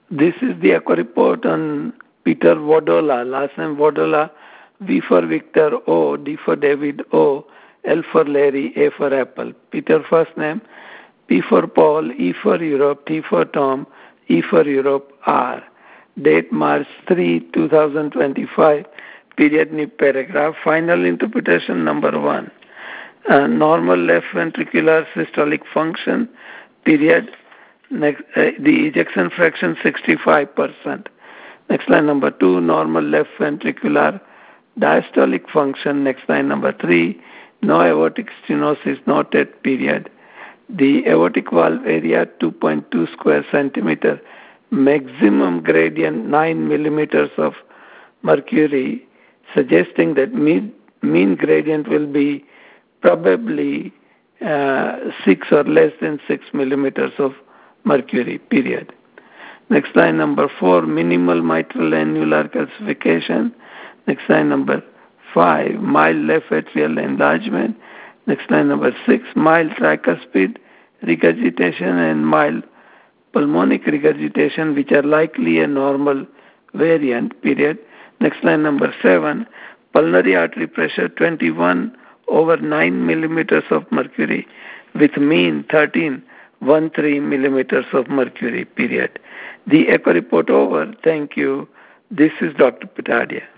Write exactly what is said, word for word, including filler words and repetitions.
This is the echo report on Peter Vodola. Last name Vodola. V for Victor, O, D for David, O, L for Larry, A for Apple. Peter first name, P for Paul, E for Europe, T for Tom, E for Europe, R. Date March third, twenty twenty-five. Period new paragraph. Final interpretation number one. Uh, normal left ventricular systolic function. Period. Next, uh, the ejection fraction sixty-five percent. Next line number two. Normal left ventricular diastolic function. Next line number three. No aortic stenosis noted. Period. The aortic valve area two point two square centimeter. Maximum gradient nine millimeters of mercury, suggesting that mean, mean gradient will be probably uh, six or less than six millimeters of mercury, period. Next line number four, minimal mitral annular calcification. Next line number five, mild left atrial enlargement. Next line number six, mild tricuspid regurgitation and mild pulmonic regurgitation, which are likely a normal variant, period. Next line number seven, pulmonary artery pressure twenty-one over nine millimeters of mercury with mean thirteen one three millimeters of mercury, period. The echo report over. Thank you. This is Doctor Pitadia.